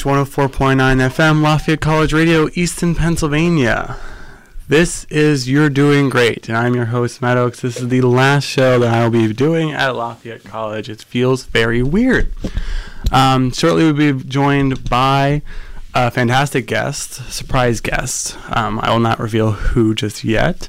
104.9 FM, Lafayette College Radio, Easton, Pennsylvania. This is You're Doing Great, and I'm your host, Matt Oakes. This is the last show that I will be doing at Lafayette College. It feels very weird. Shortly we'll be joined by a fantastic guest, surprise guest. I will not reveal who just yet,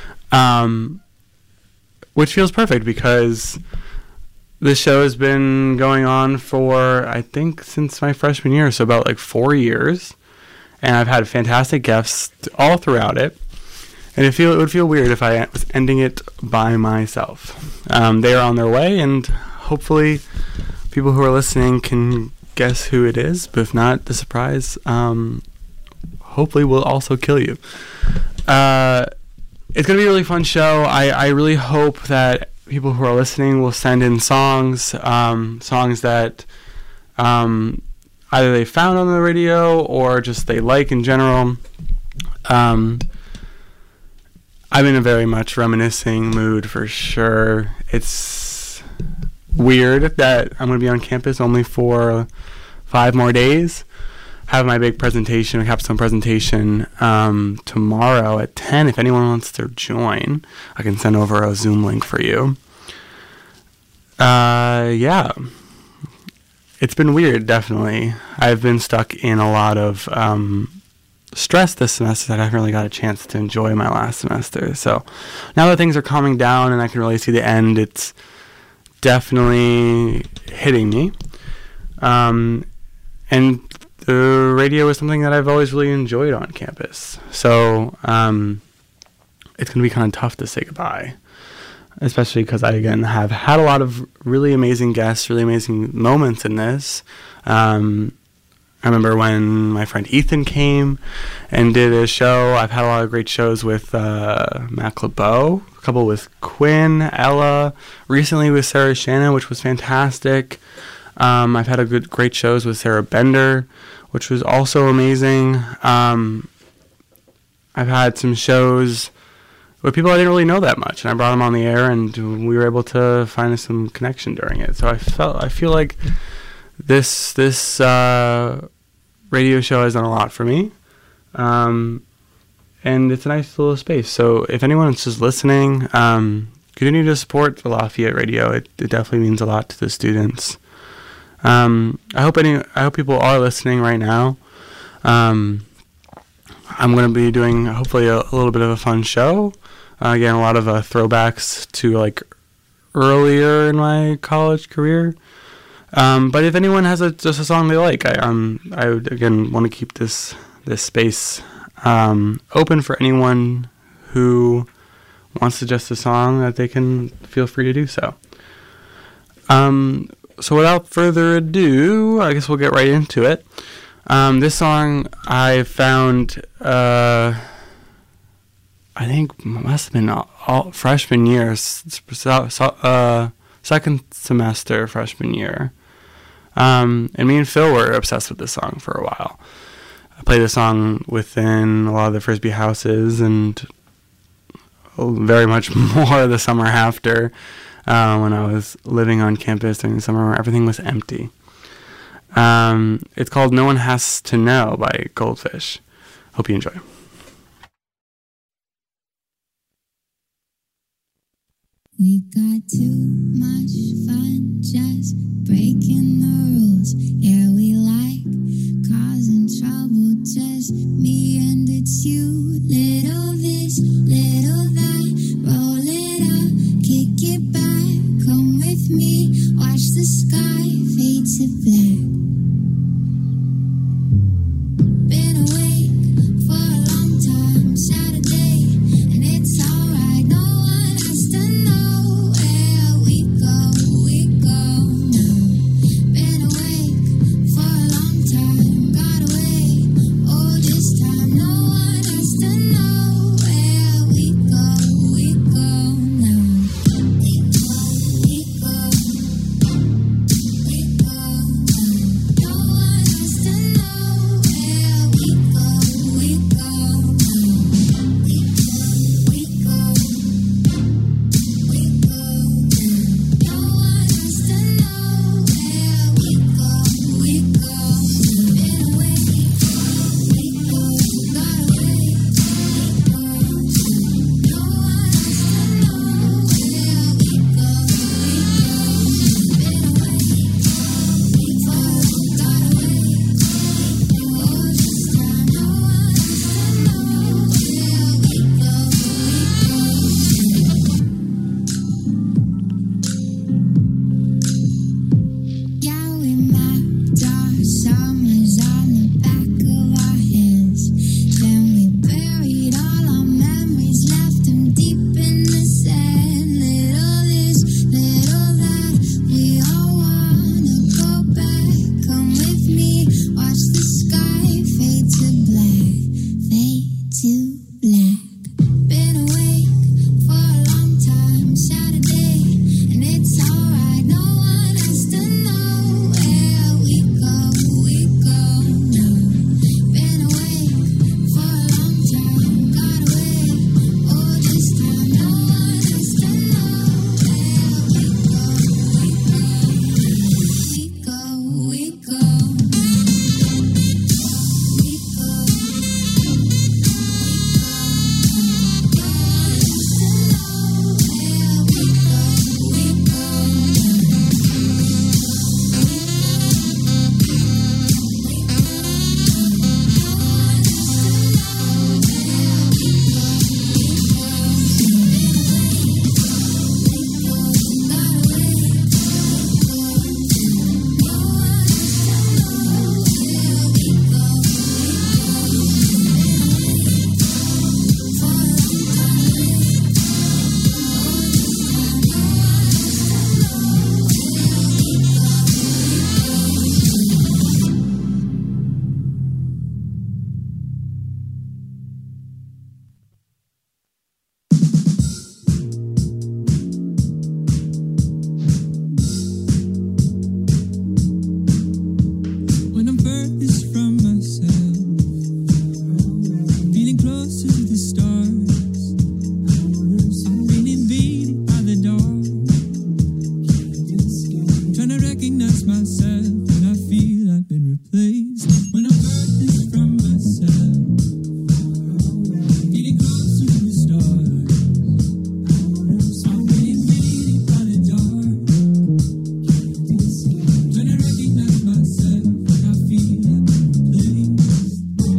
which feels perfect because this show has been going on for, I think, since my freshman year, so about 4 years. And I've had fantastic guests all throughout it. And it would feel weird if I was ending it by myself. They are on their way, and hopefully people who are listening can guess who it is. But if not, the surprise hopefully will also kill you. It's going to be a really fun show. I really hope that people who are listening will send in songs that either they found on the radio or just they like in general. I'm in a very much reminiscing mood for sure. It's weird that I'm going to be on campus only for 5 more days. Have my big presentation, a capstone presentation, tomorrow at 10. If anyone wants to join, I can send over a Zoom link for you. Yeah. It's been weird, definitely. I've been stuck in a lot of stress this semester that I haven't really got a chance to enjoy my last semester. So now that things are calming down and I can really see the end, it's definitely hitting me. And the radio is something that I've always really enjoyed on campus. So it's going to be kind of tough to say goodbye, especially because I, again, have had a lot of really amazing guests, really amazing moments in this. I remember when my friend Ethan came and did a show. I've had a lot of great shows with Matt Clabeau, a couple with Quinn, Ella, recently with Sarah Shannon, which was fantastic. I've had great shows with Sarah Bender, which was also amazing. I've had some shows with people I didn't really know that much, and I brought them on the air, and we were able to find some connection during it. So I feel like this radio show has done a lot for me, and it's a nice little space. So if anyone's just listening, continue to support the Lafayette Radio. It definitely means a lot to the students. I hope people are listening right now. I'm going to be doing hopefully a little bit of a fun show. Again, a lot of throwbacks to earlier in my college career. But if anyone has just a song they like, I would again want to keep this space open for anyone who wants to suggest a song that they can feel free to do so. So without further ado, I guess we'll get right into it. This song I found, I think must have been all freshman year, second semester freshman year. And me and Phil were obsessed with this song for a while. I played this song within a lot of the Frisbee houses and very much more the summer after, when I was living on campus during the summer where everything was empty. It's called No One Has to Know by Goldfish. Hope you enjoy. We got too much fun just breaking the rules. Yeah, we like causing trouble, just me and it's you. Little this, little that, roll it up, kick it back, come with me, watch the sky fade to black. Been awake for a long time, Saturday, and it's alright, no one has to know where we go now. Been awake for a long time, got away, oh this time, no one has to furthest from myself, feeling closer to the stars. I've been invaded by the dark, trying to recognize myself when I feel I've been replaced. When I'm furthest from myself, feeling closer to the stars. I've been invaded by the dark, trying to recognize myself when I feel I've been replaced.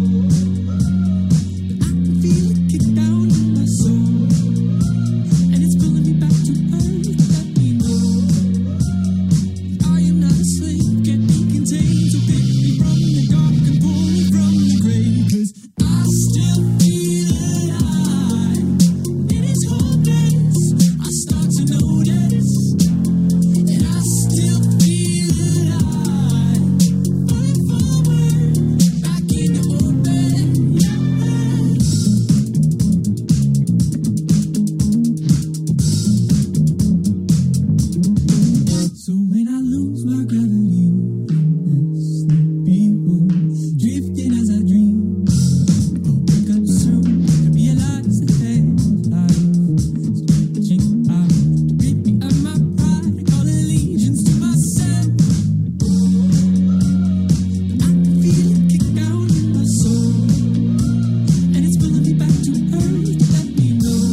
I can feel it kick down in my soul, and it's pulling me back to earth. Let me know I am not a slave, can't be contained. So pick me from the dark and pull me from the grave, 'cause I still feel alive. It is hopeless, I start to notice, and I still feel alive. Falling forward, back into orbit, yeah. So when I lose my gravity, people drifting as I dream, I'll wake up soon to realize that there's life reaching out to rid me of my pride, call allegiance to myself. I can feel it kick down in my soul, and it's pulling me back to earth. Let me know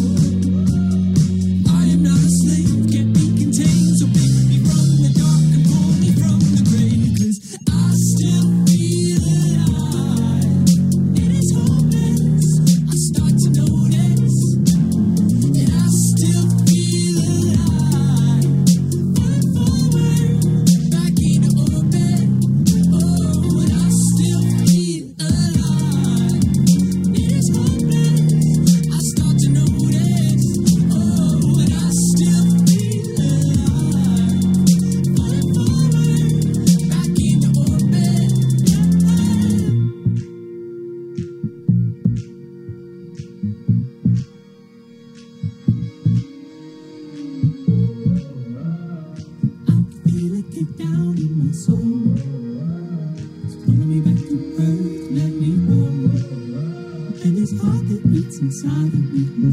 I am not a slave, can't be contained. So pick me from the dark and pull me from the grave, 'cause I still feel alive. It is hopeless, I start to notice, and I still feel alive. Falling forward, back into orbit. Oh, and I still feel alive. It is hopeless, I start to notice. Oh, and I still feel alive. Falling forward, back into orbit. I can feel it kick down in my soul. It's pulling me back to earth, let me know. And this heart that beats inside of me will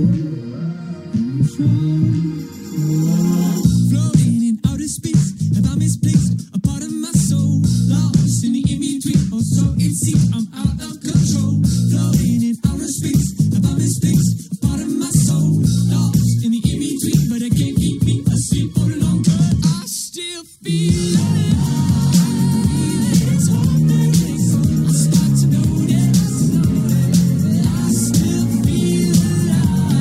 floating in outer space, have I misplaced a part of my soul? Lost in the in-between, or so it seems. I'm out of control. Floating in outer space, have I misplaced a part of my soul? Lost in the in-between, but it can't keep me asleep for the long term. I still feel alive. It's hopeless, I start to notice. I still feel alive.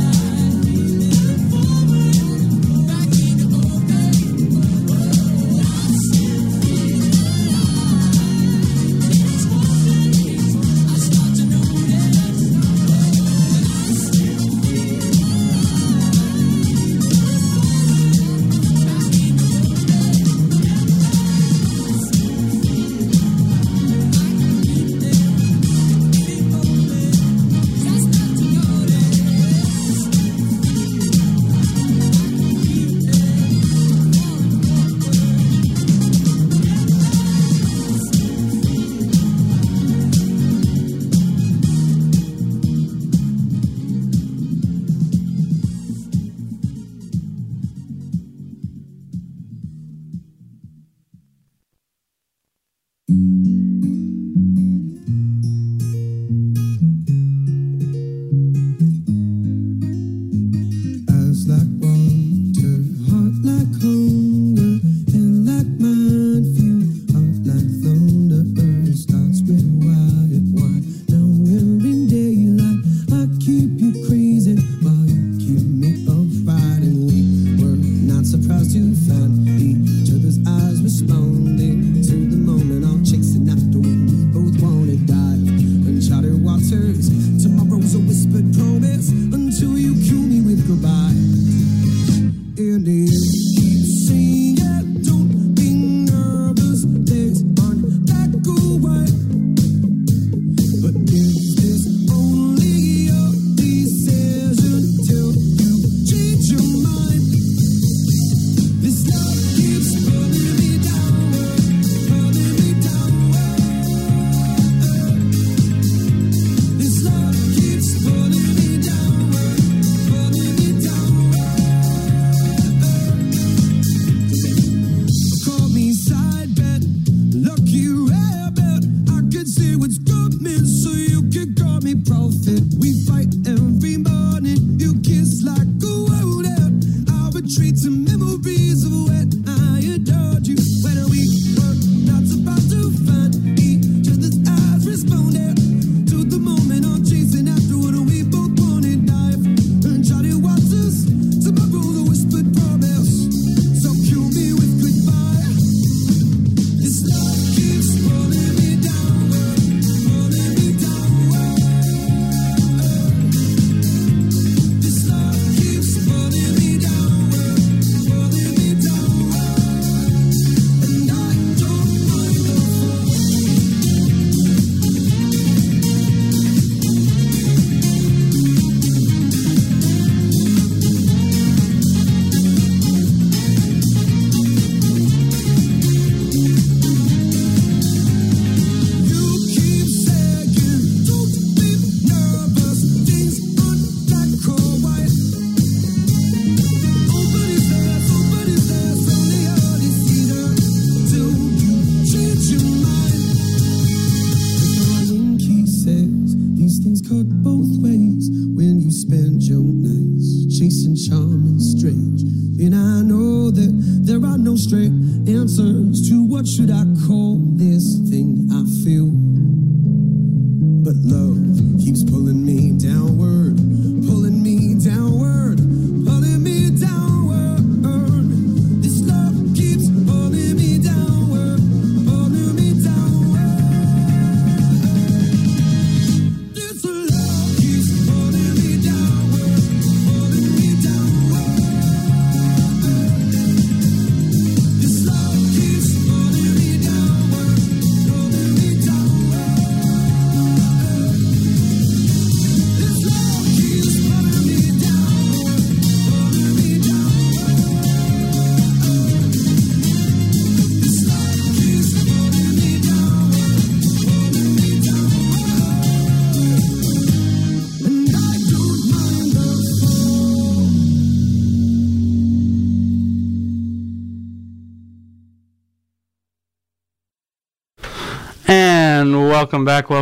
cut both ways when you spend your nights chasing charm and strange. And I know that there are no straight answers to what should I call this thing I feel. But love keeps pulling me downward, pulling me downward, pulling me downward. This love keeps pulling me downward, pulling me downward. This love keeps pulling me downward, pulling me downward. This love keeps pulling me downward, pulling me downward. This love keeps pulling me downward, pulling me downward. This love keeps pulling me downward, pulling me downward. And I don't mind the fall. And welcome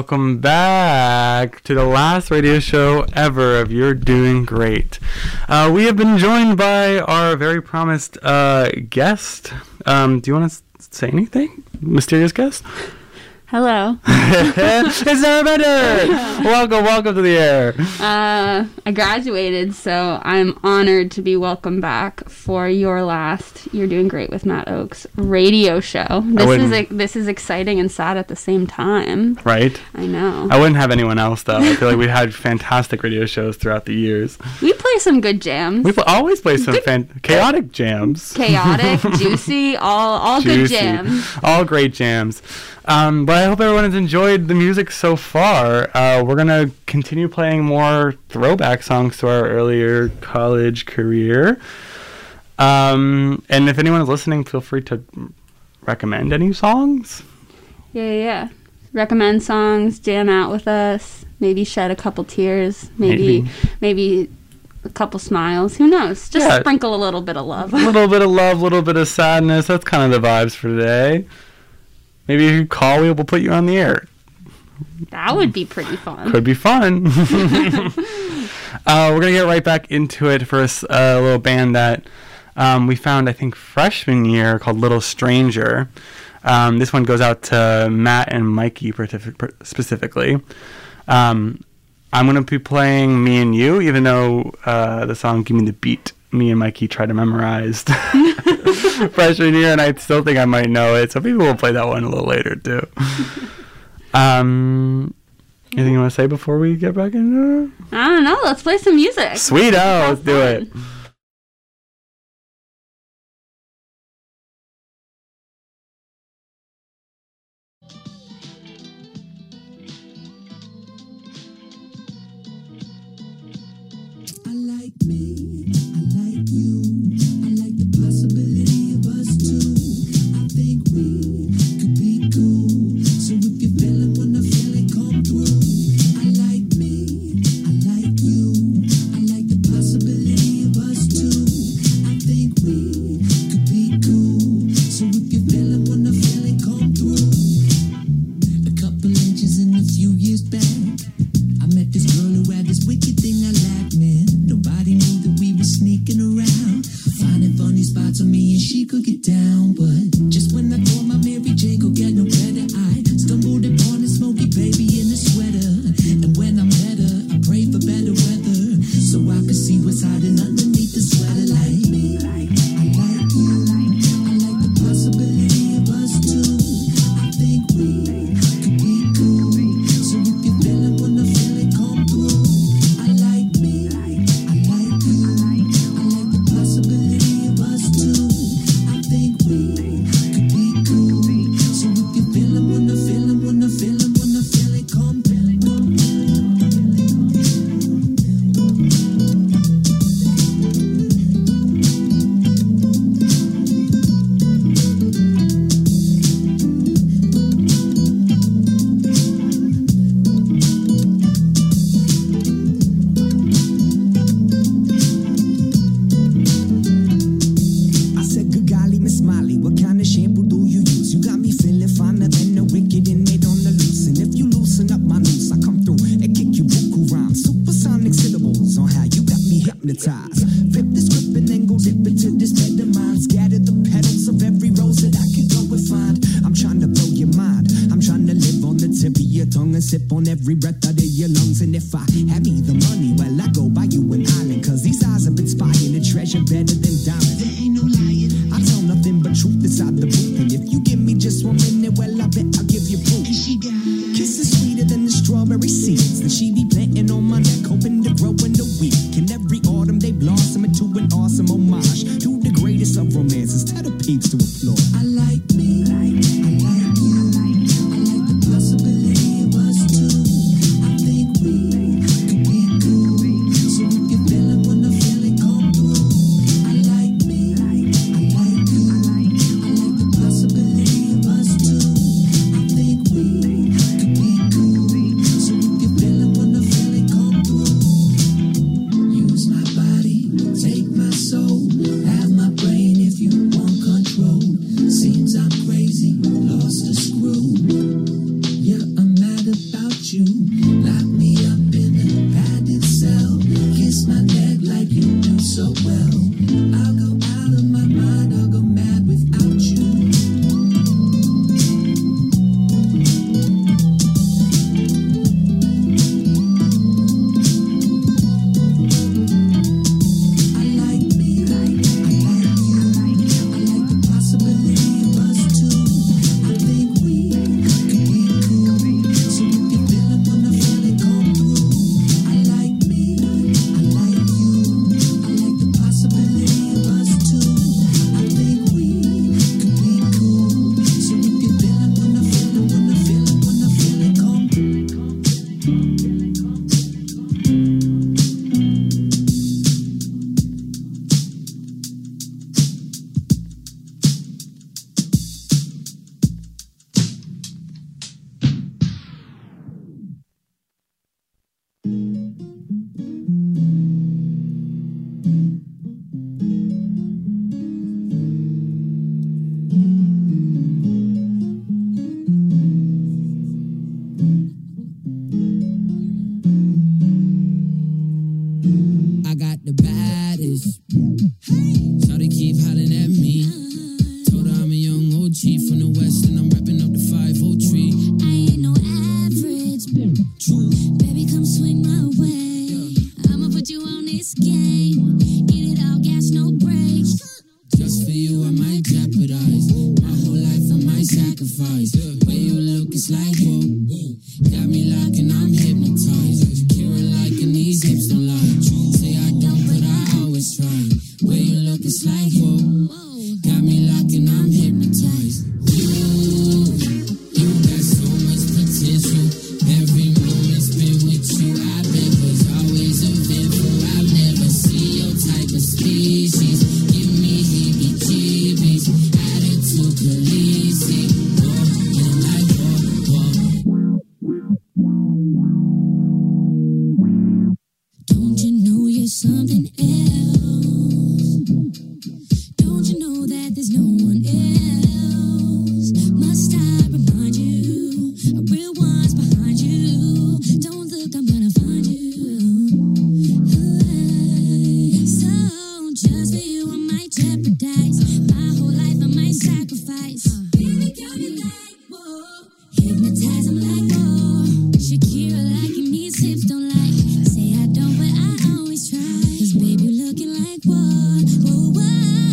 back to the last radio show ever of You're Doing Great. We have been joined by our very promised guest. Do you want to say anything? Mysterious guest? Hello. It's Sarah Bender! Welcome to the air. I graduated, so I'm honored to be welcomed back for your last You're Doing Great with Matt Oakes radio show. This is exciting and sad at the same time. Right? I know. I wouldn't have anyone else, though. I feel like we had fantastic radio shows throughout the years. We play some good jams. We always play some chaotic jams. Chaotic, juicy, all good jams. All great jams. But I hope everyone has enjoyed the music so far. We're going to continue playing more throwback songs to our earlier college career. And if anyone is listening, feel free to recommend any songs. Yeah. Recommend songs, jam out with us, maybe shed a couple tears, maybe a couple smiles. Who knows? Just sprinkle a little bit of love. A little bit of love, a little bit of sadness. That's kind of the vibes for today. Maybe if you call, we'll put you on the air. That would be pretty fun. Could be fun. We're going to get right back into it for a little band that we found, I think, freshman year called Little Stranger. This one goes out to Matt and Mikey specifically. I'm going to be playing Me and You, even though the song Give Me the Beat, me and Mikey tried to memorize freshman year, and I still think I might know it, so maybe we'll play that one a little later too. Anything you want to say before we get back into it? I don't know. Let's play some music. Sweet, let's do it. I like me, I like you, I like the possibility of us two. I think we could be cool. So if you're feeling when I feel it come through. I like me, I like you, I like the possibility of us two. I think we could be cool. So if you're feeling when I feel it come through. A couple inches in a few years back, I met this girl who had this wicked thing I liked, man. Nobody knew that we were sneaking around, finding funny spots on me and she could get down. But just when I thought my Mary Jane could get no better, I stumbled upon a smoky baby in a sweater. And when I met her, I prayed for better weather, so I could see what's hiding underneath the sweater. Like me, I like you, I like the possibility of us two. I think we could be cool. So if you're feeling when I feel it come through. I like me, I like you, I like the possibility of us two. I think we could be cool. So if you're feeling when I feel hypnotized. Flip the script and then go dip into this bed of mine. Scatter the petals of every rose that I could go and find. I'm trying to blow your mind. I'm trying to live on the tip of your tongue and sip on every breath out of your lungs. And if I had me the money, well, I go buy you an island. Cause these eyes have inspired a treasure better than diamonds. There ain't no lying. I tell nothing but truth inside the booth. And if you give me just 1 minute, well, I bet I'll give you proof. Kisses sweeter than the strawberry seeds that she be planting on my neck, hoping to grow in the week. And every autumn they blossom into an awesome homage to the greatest of romances. Tell the peeps to applaud. I like me, I like you, I like the possibility of us two. I think we could be cool. So if you're feeling when the feeling come through, I like me, I like you, I like the possibility of us two. I think we could be cool. So if you're feeling when the feeling come through, use my body, take my soul, have my brain if you want control. Seems I'm crazy, lost a screw. Yeah, I'm mad about you. Lock me up in a padded cell. Kiss my neck like you do so well. I'll go out of my mind, I'll go mad without you. I like me, I like you, I like the possibility of us two. I think we could be cool. So if you're feeling when the feeling come through, I like me, I like you, I like the possibility of us two. I think we could be cool. So if you're feeling when the feeling come through. I got the baddest. So they keep hollering at me. Told her I'm a young OG from the West and I'm repping up the 503. I ain't no average. True. Baby, come swing my way. I'ma put you on this game. Get it all, gas, no brakes. Just for you, I might jeopardize. My whole life, I might sacrifice. Way you look, it's like whoa. Got me locked and I'm hypnotized. Kira liking these hips don't lie. Say I don't, but I always try. Way you look, it's like whoa. Got me locked and I'm hypnotized. You got so much potential. Every moment spent with you, I bet was always eventful. I've never seen your type of species. Give me heebie-jeebies. Attitude policing. And like Don't you know you're something else? Don't you know that there's no one else? Must I remind you? A real one's behind you. Don't look, I'm gonna find you. So just for you, I might jeopardize. My whole life, I might sacrifice. Baby, got me like whoa. Hypnotize, I'm like whoa. Shakira like you need hips, don't like. Say I don't, but I always try. 'Cause baby, you looking like what? Whoa, whoa.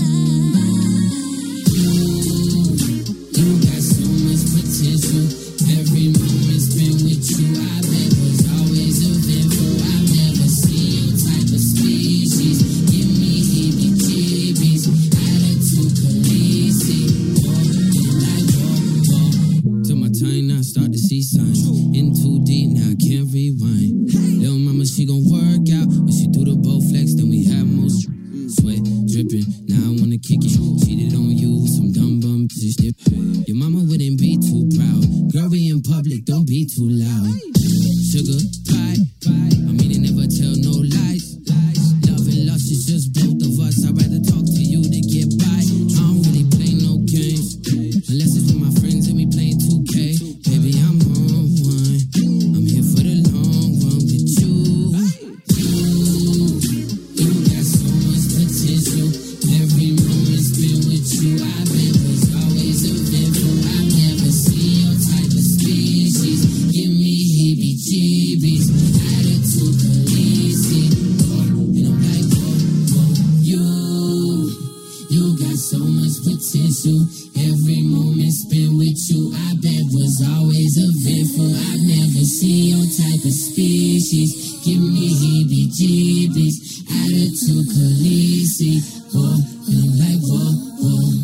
you got so much potential. Every moment spent with you, I bet was always eventful. I've never seen your type of species. Give me heebie-jeebies. Attitude policing. And like whoa. Took my time now, start to see signs. In too deep now, I can't rewind. Little mama, she gon' work out. When she do the bow flex, then we have more sweat dripping. Now I wanna kick it. Cheated on you, some dumb bum just dip. Your mama wouldn't be too proud. Girl, we in public, don't be too loud. Sugar pie, I mean, they never tell no lies. Love and lust is just both of us. I'd rather talk to you to get by. I don't really play no games unless it's with my friends and we playing 2K. Baby, I'm on one. I'm here for the long run with you. You got grateful I've never seen your type of species. Give me heebie-jeebies, attitude Khaleesi. Whoa, I'm like whoa, whoa.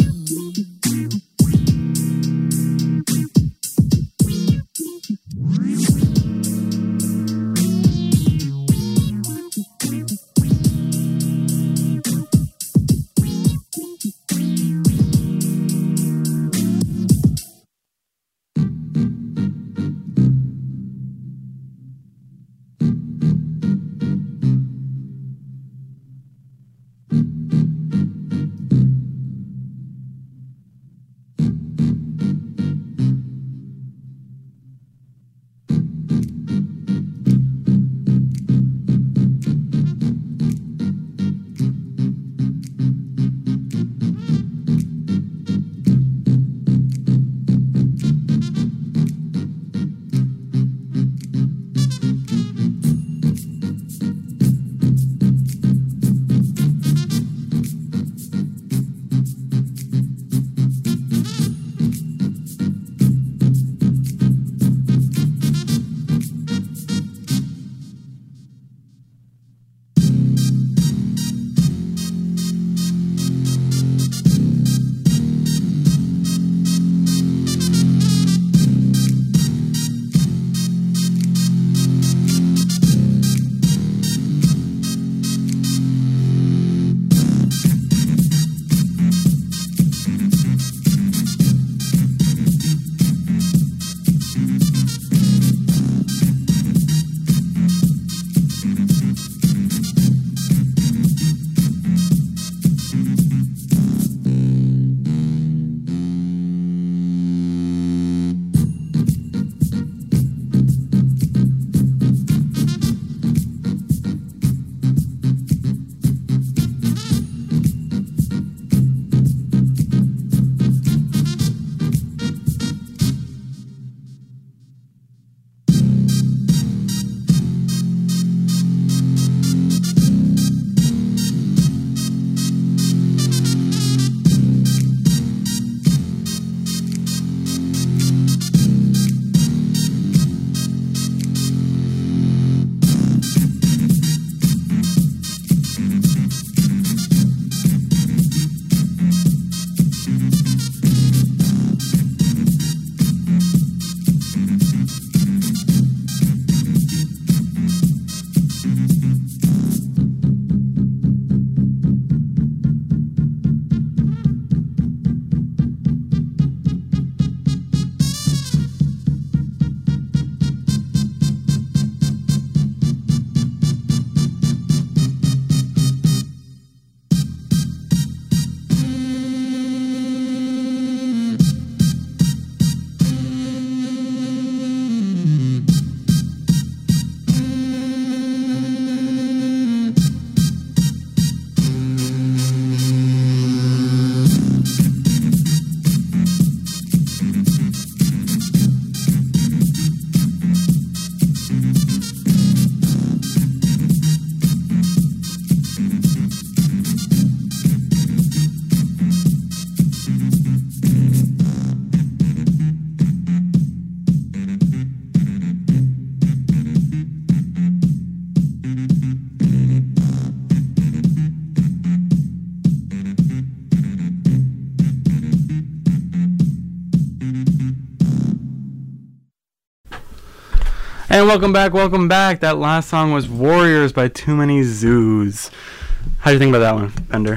And welcome back. That last song was Warriors by Too Many Zoos. How do you think about that one, Bender?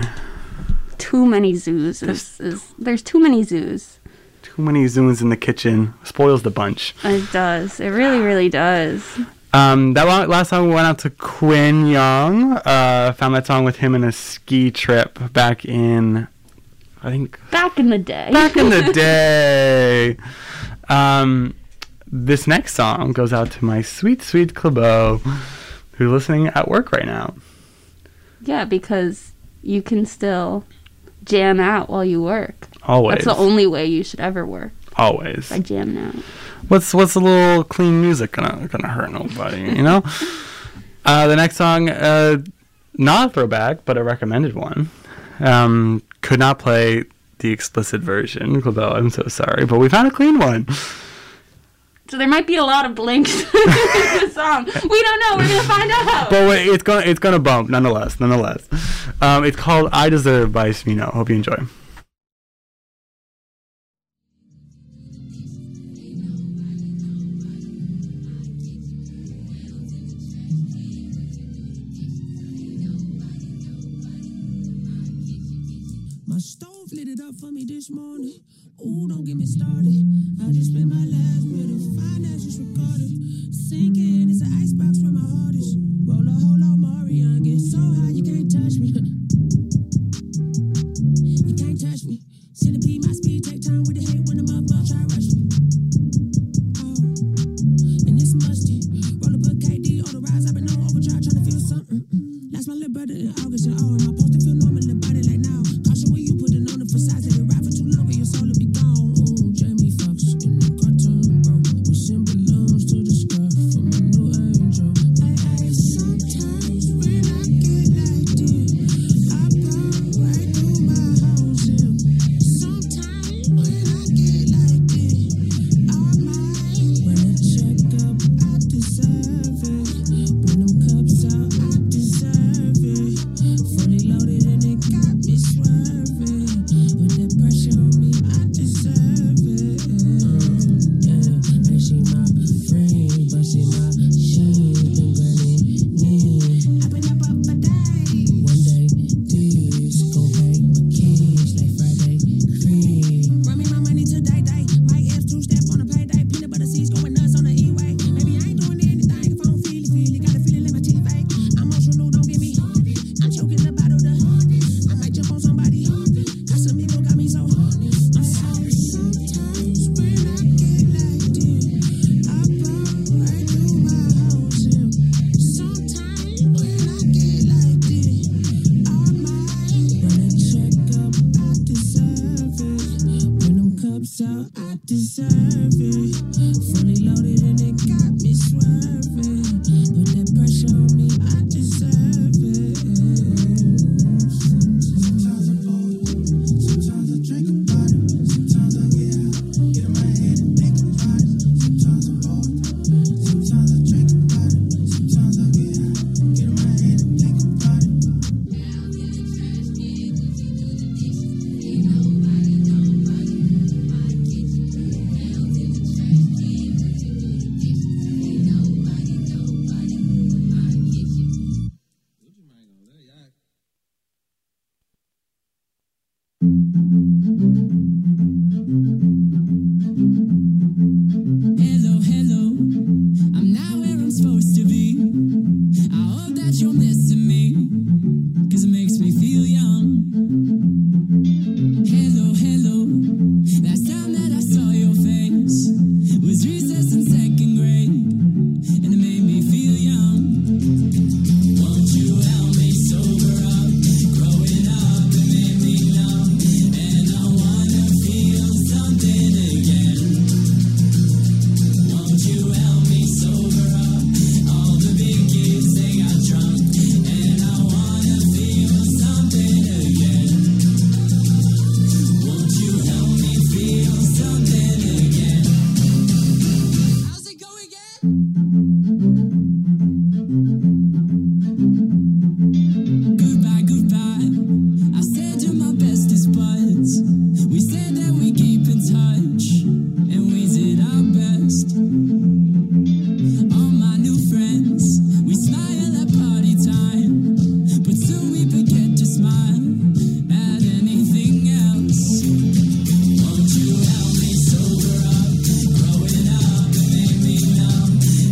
Too many zoos. There's too many zoos. Too many zoos in the kitchen. Spoils the bunch. It does. It really, really does. That last song went out to Quinn Young. Found that song with him in a ski trip back in, I think... Back in the day. This next song goes out to my sweet, sweet Clabo, who's listening at work right now. Yeah, because you can still jam out while you work. Always. That's the only way you should ever work. Always. By jamming out. What's a little clean music gonna hurt nobody, you know? The next song, not a throwback, but a recommended one. Could not play the explicit version, Clabo, I'm so sorry, but we found a clean one. So there might be a lot of blinks in the song. We don't know. We're gonna find out. But wait, it's gonna bump nonetheless. It's called "I Deserve" by Smino. Hope you enjoy. My stove lit it up for me this morning. Ooh, don't get me started. I just spent my last bit of finance just recorded. Sinking, it's an icebox where my heart is. Roll a whole lot, Marion. Get so high, you can't touch me. You can't touch me. Centipede, my speed, take time with the hate when the motherfucker try rush me. Oh, and it's musty. Roll up a KD on the rise. I've been on overdrive trying to feel something. Lost my little brother in August and oh, am I supposed to feel normal about it like now? Caution when you put it on the facade. Let it ride for too long and your soul will be gone. Ooh, Jamie Foxx in the cartoon, bro. We send balloons to the sky for my new angel. Sometimes when I get like this, I pop right through my house. Sometimes when I get like this, I might when I check up, I deserve it. Bring them cups out, I deserve it. Fully loaded and it got me swerving. With that pressure on me, I deserve it. Yeah, and she my friend, but she my she been running in. I've been up a day. One day, this gon' pay my kids like Friday free. Run me my money to day. My F two-step on a payday. Peanut butter seeds going nuts on the E-way. Maybe I ain't doing anything if I don't feel it. Got a feeling in my teeth fake. I'm emotional, don't get me. I'm choking the bottle. I might jump on somebody. Casamigo got me so horny. I'm sorry. Sometimes when I get like this, I pop right through my house. Sometimes when I get like this, I might run a checkup. I deserve it. Bring them cups out. I deserve it. Fully loaded and it got me swerving. Put that pressure on me. I deserve it. Sometimes I fall, sometimes I drink about it, sometimes I get in my head and think about it. Sometimes I fall, sometimes I drink about it, sometimes I get in my head and think about it. Hello, I'm not where I'm supposed to be. I hope that you're missing me, 'cause it makes me feel young. Hello, last time that I saw your face was recess in second grade, and it made me feel young. Won't you help me sober up? Growing up, it made me numb, and I wanna feel something again. Won't you help me sober up? All the big kids, they got drunk, and I wanna feel something again. Won't you help me feel something again? How's it go again? Goodbye. I said you're my bestest buds. We said that we keep in touch, and we did our best. All my new friends, we smile at party time, but soon we forget to smile at anything else. Won't you help me sober up? Growing up, it made me numb,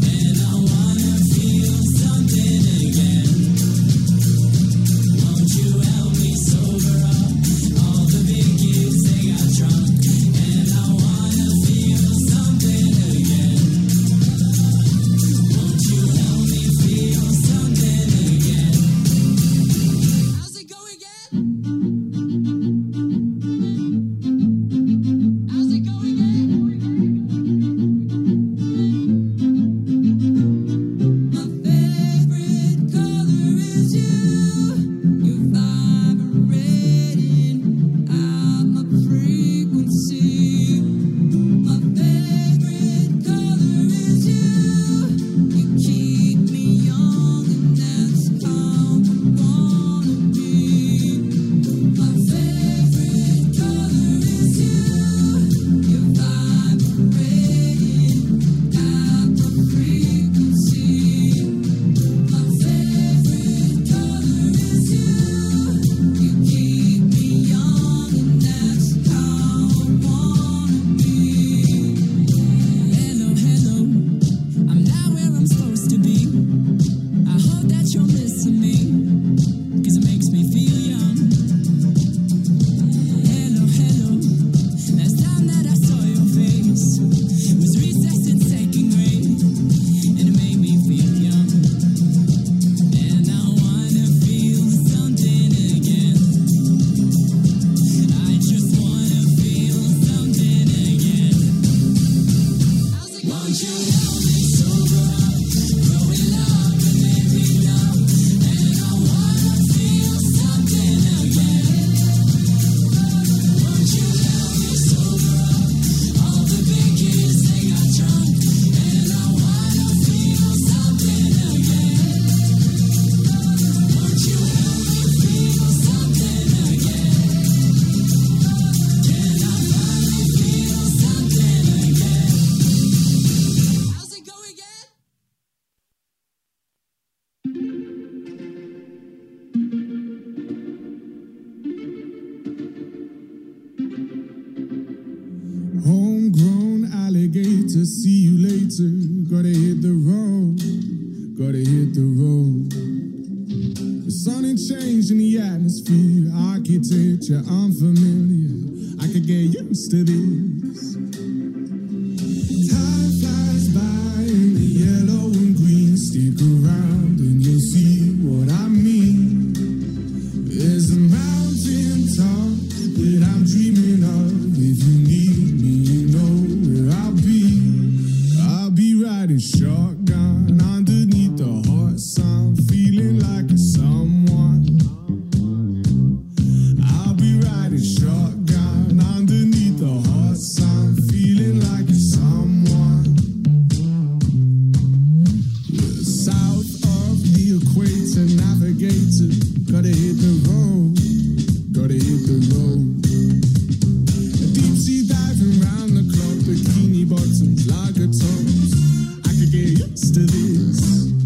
Homegrown alligator, see you later. Gotta hit the road, gotta hit the road. The sun ain't changed in the atmosphere, architecture unfamiliar. I could get used to this. Time flies by in the yellow and green. Stick around and you'll see what I mean. There's a mountain top that I'm dreaming of. If you need me, you know where I'll be. I'll be riding shotgun underneath the hot sun, feeling like a someone. I'll be riding shotgun underneath the hot sun, feeling like a someone. We're south of the equator, navigator. Gotta hit the road, gotta hit the road. Deep sea diving round the clock, bikini bottoms, lager tops. I could get used to this.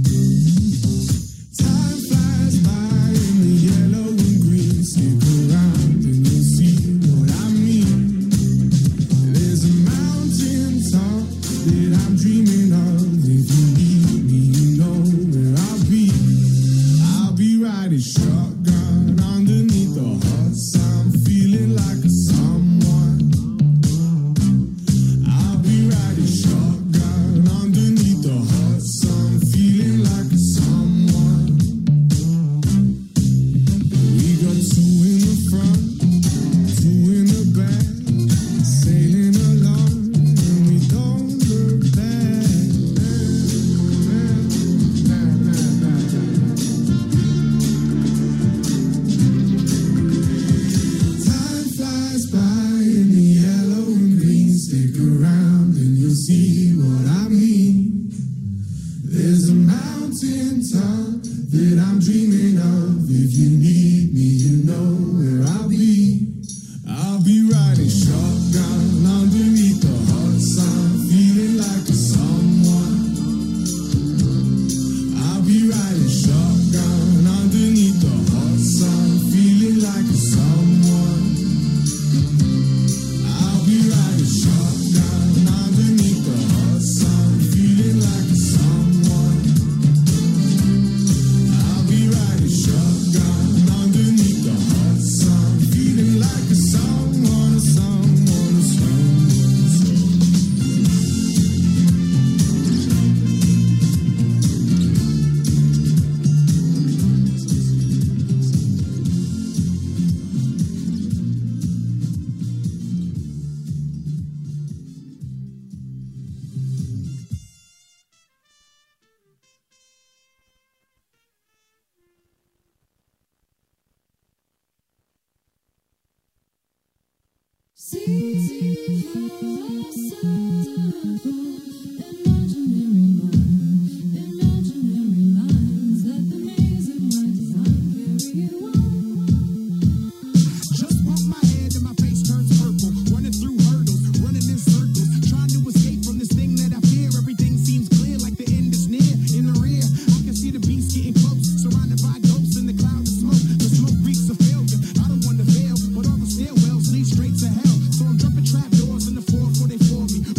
Time flies by in the yellow and green. Stick around and you'll see what I mean. There's a mountain top that I'm dreaming of. If you need me, you know where I'll be. I'll be riding shotgun underneath the hot sun, feeling like a someone. I'll be riding shotgun underneath the hot sun, feeling like a someone. We got two in the front, two in the back, sailing along and we don't look back. Time flies by in the yellow and green. Stick around and you'll see what I mean. There's a mountain top that I'm dreaming of. If you need me, you know where I'll be. I'll be riding shotgun underneath the hot sun, feeling like a someone. I'll be riding shotgun underneath the hot sun, feeling like a someone. I'll be riding shotgun underneath the hot sun, feeling like a someone. I'll be riding shotgun underneath the hot sun, feeling like a someone, a someone, a someone. Just bump my head and my face turns purple. Running through hurdles, running in circles, trying to escape from this thing that I fear. Everything seems clear, like the end is near. In the rear, I can see the beast getting close, surrounded by ghosts in the cloud of smoke. The smoke reeks of failure. I don't want to fail, but all the stairwells lead straight to hell. So I'm jumping trap doors in the floor before they for me.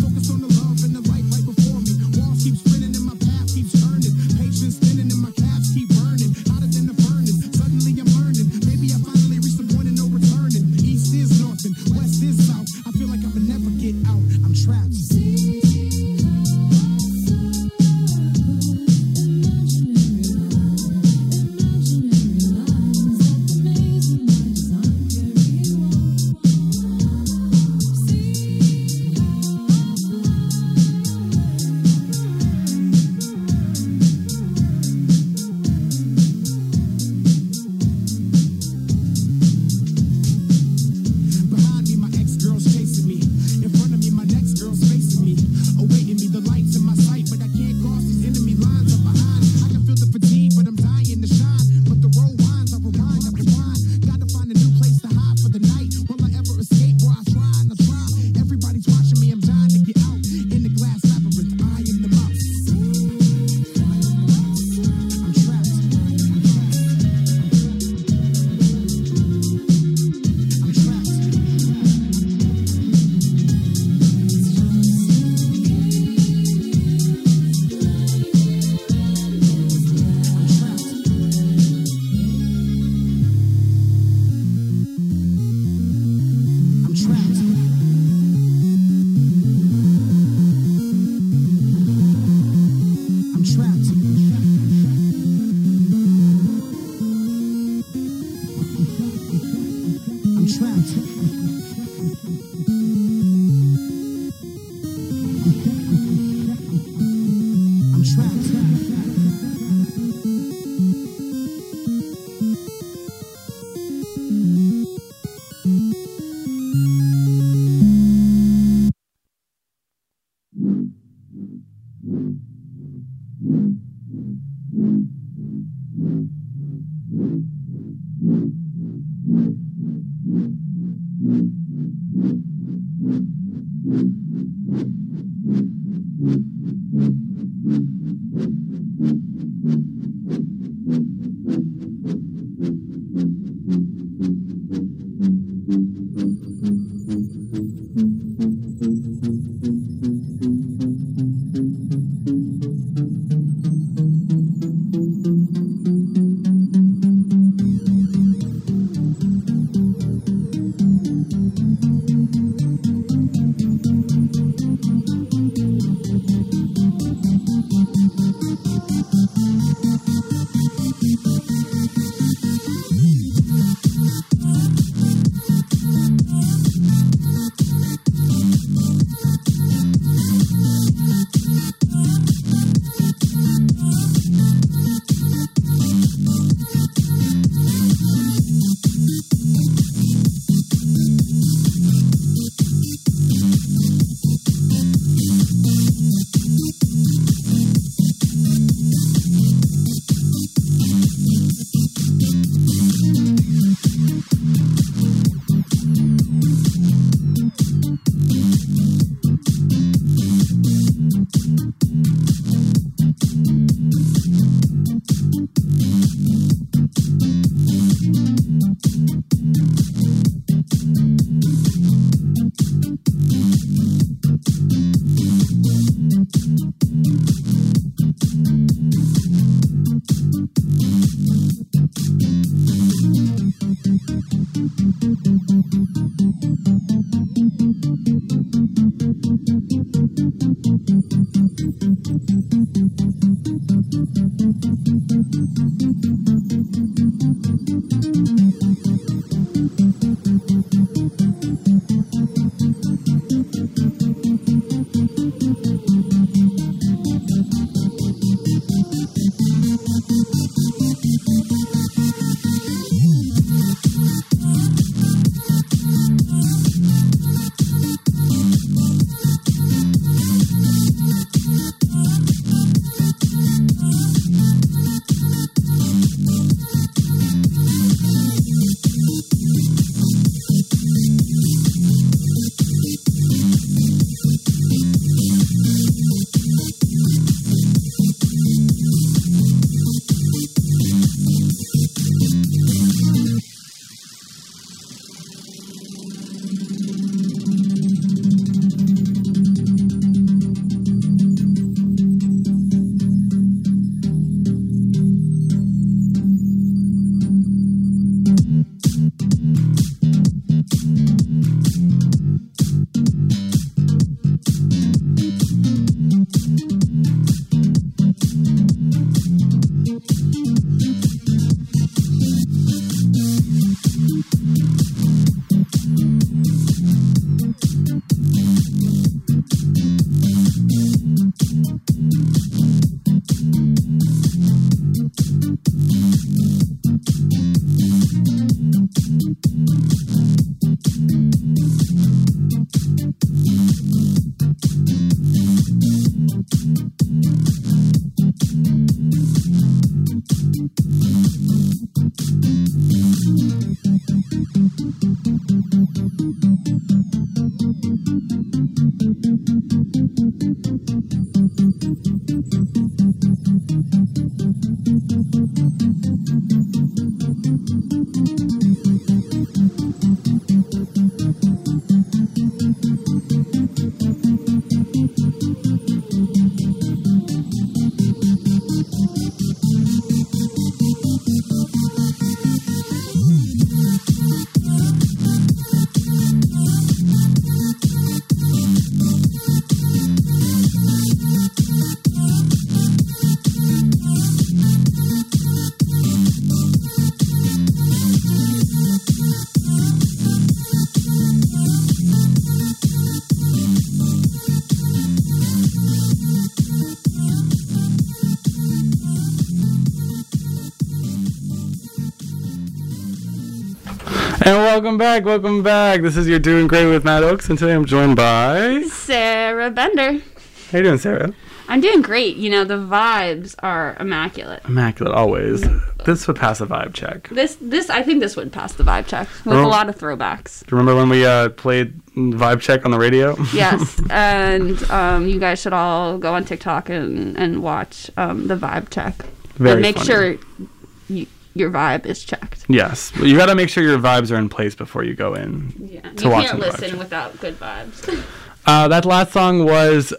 And welcome back, welcome back. This is You're Doing Great with Matt Oakes, and today I'm joined by Sarah Bender. How you doing, Sarah? I'm doing great. You know, the vibes are immaculate. Immaculate, always. This would pass a vibe check. I think this would pass the vibe check with a lot of throwbacks. Do you remember when we played vibe check on the radio? Yes, and you guys should all go on TikTok and watch the vibe check. Very and make funny. sure your vibe is checked. Yes, you got to make sure your vibes are in place before you go in. Yeah, to you watch can't the vibe listen check. without good vibes. That last song was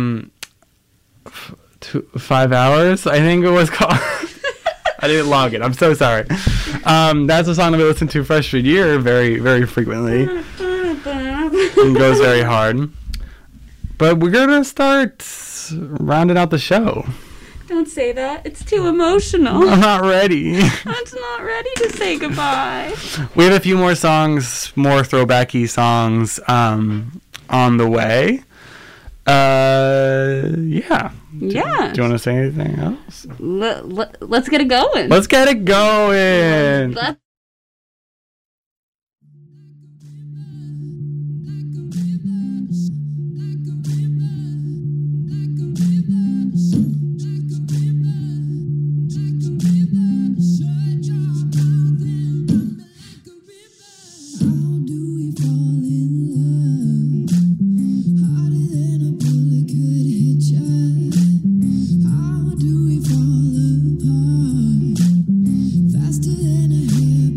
5 hours, I think it was called. I didn't log it. I'm so sorry. That's a song that we listen to freshman year very, very frequently. It goes very hard. But we're going to start rounding out the show. Don't say that. It's too emotional. I'm not ready. I'm not ready to say goodbye. We have a few more songs, more throwbacky songs on the way. Yeah. Yeah. Do you want to say anything else? Let's get it going. Let's get it going. Let's Faster than a hair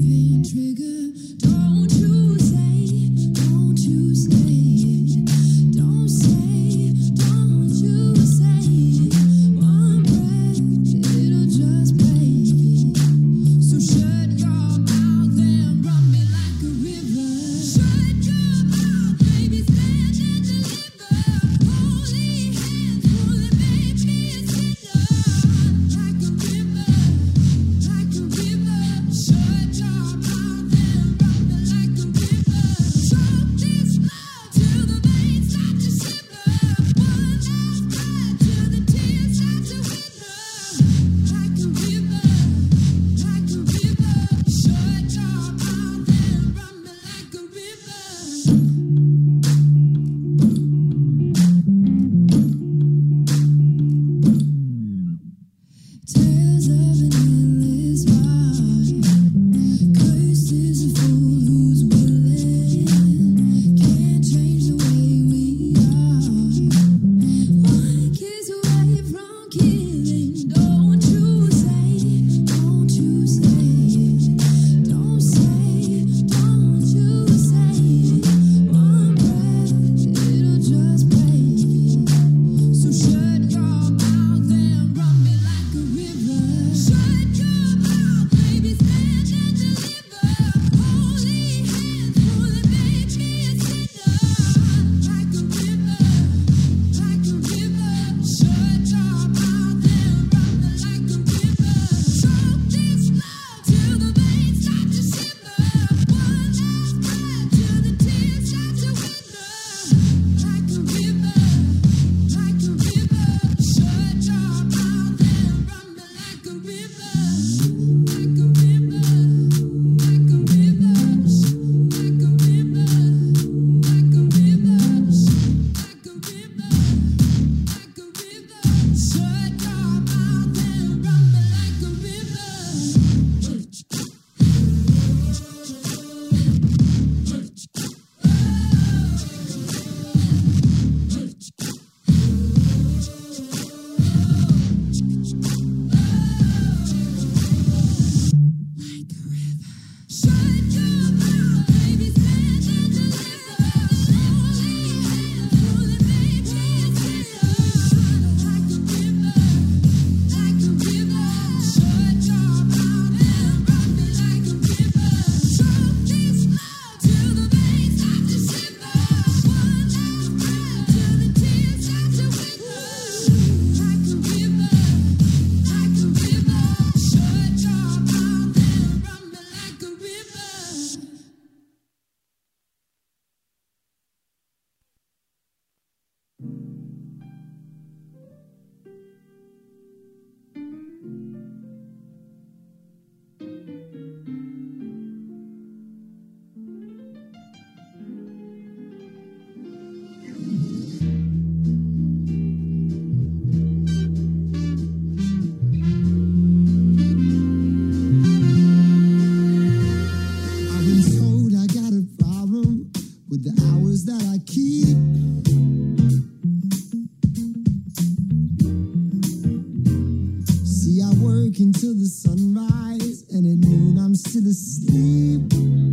working till the sunrise, and at noon I'm still asleep.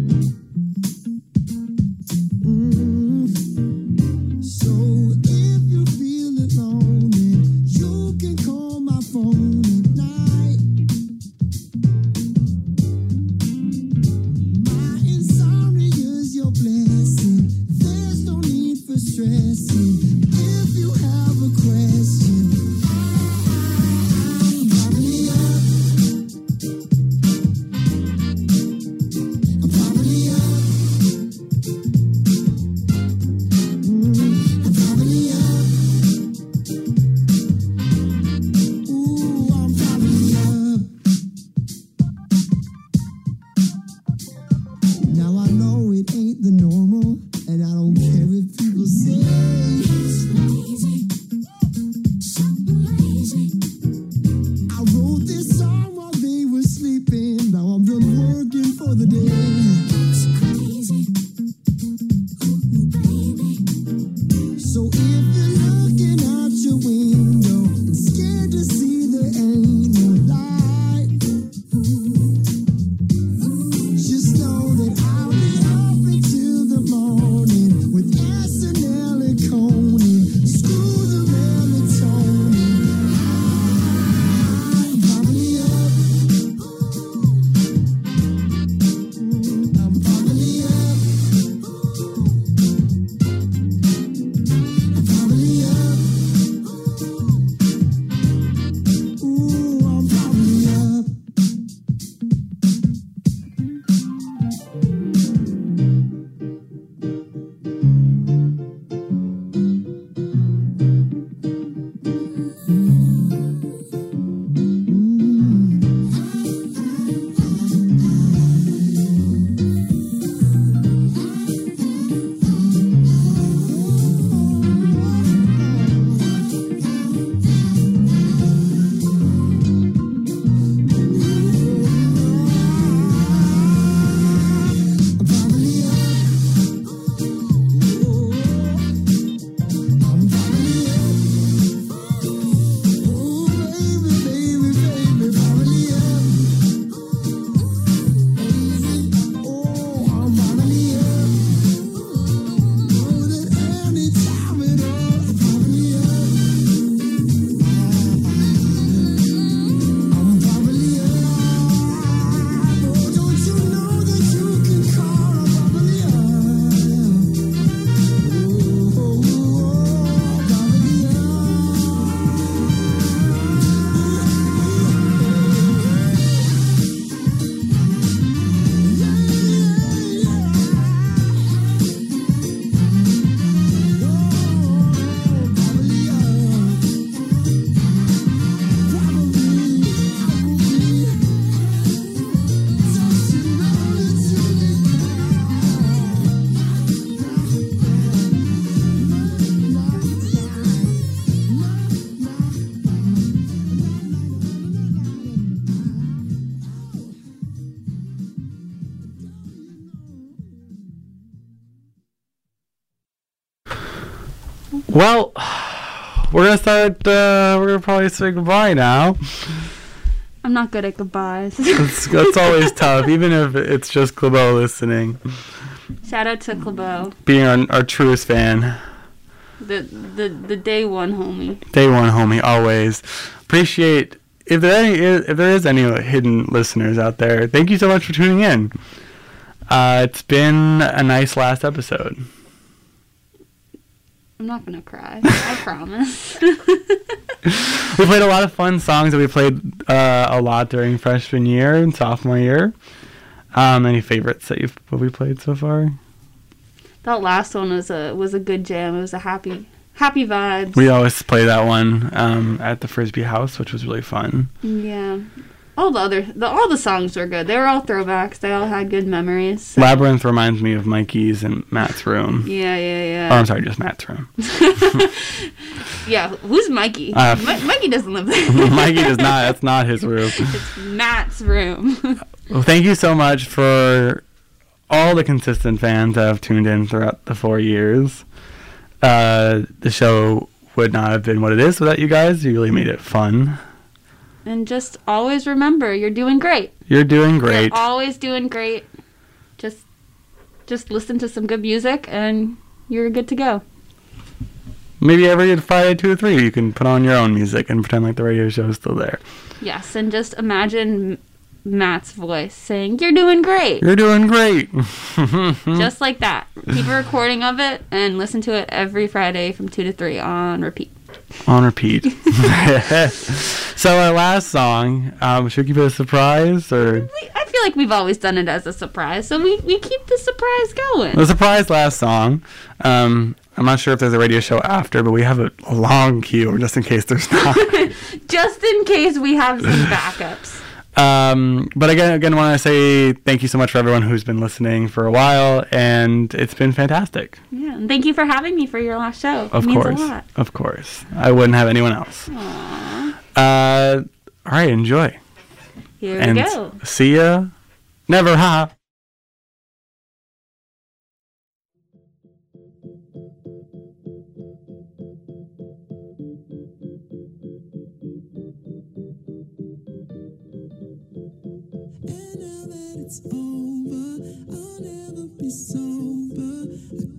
So if you feel lonely, you can call my phone at night. My insomnia's your blessing. There's no need for stressing. If you have a question, probably up. I'm probably up. I'm probably up. Ooh, I'm probably up. Now I know it ain't the normal, and I don't care if people say it's lazy, so lazy. I wrote this song while they were sleeping. Now I'm done working for the day. It's crazy, ooh, baby. So if you're looking out your window and scared to see there ain't no light, just know that I'll be up until the morning with SNL and Coney. Screw the melatonin. I'm probably up. I'm probably up. I'm probably up. Ooh, I'm probably up. I'm probably up. I'm probably up. Oh, baby, baby, baby, probably up. Oh, I'm probably up. Know that anytime at all, I'm probably up. I'm probably up. Oh, don't you know that you can call? I'm probably up. Oh, probably Well, we're gonna start. We're gonna probably say goodbye now. I'm not good at goodbyes. It's always tough, even if it's just Clabo listening. Shout out to Clabo, Being our truest fan. the day one homie. Day one, homie, always. Appreciate if there is any hidden listeners out there. Thank you so much for tuning in. It's been a nice last episode. I'm not gonna cry. I promise. We played a lot of fun songs that we played a lot during freshman year and sophomore year. Any favorites that we played so far? That last one was a good jam. It was a happy vibes. We always play that one at the Frisbee House, which was really fun. Yeah. All the songs were good. They were all throwbacks. They all had good memories. So. Labyrinth reminds me of Mikey's and Matt's room. Yeah. Oh, I'm sorry, just Matt's room. Yeah, who's Mikey? Mikey doesn't live there. Mikey does not. That's not his room. It's Matt's room. Well, thank you so much for all the consistent fans that have tuned in throughout the 4 years. The show would not have been what it is without you guys. You really made it fun. And just always remember, you're doing great. You're doing great. You're always doing great. Just listen to some good music and you're good to go. Maybe every Friday 2 or 3 you can put on your own music and pretend like the radio show is still there. Yes, and just imagine Matt's voice saying, "You're doing great." You're doing great. Just like that. Keep a recording of it and listen to it every Friday from 2 to 3 on repeat. On repeat. So our last song, should we keep it a surprise or? I feel like we've always done it as a surprise, so we keep the surprise going. The surprise last song. I'm not sure if there's a radio show after, but we have a long queue just in case there's not. Just in case we have some backups. But again, want to say thank you so much for everyone who's been listening for a while, and it's been fantastic. Yeah, and thank you for having me for your last show. Of course, means a lot. Of course. I wouldn't have anyone else. Aww. All right, enjoy. Here we go. See ya. Never, ha. And now that it's over, I'll never be sober. I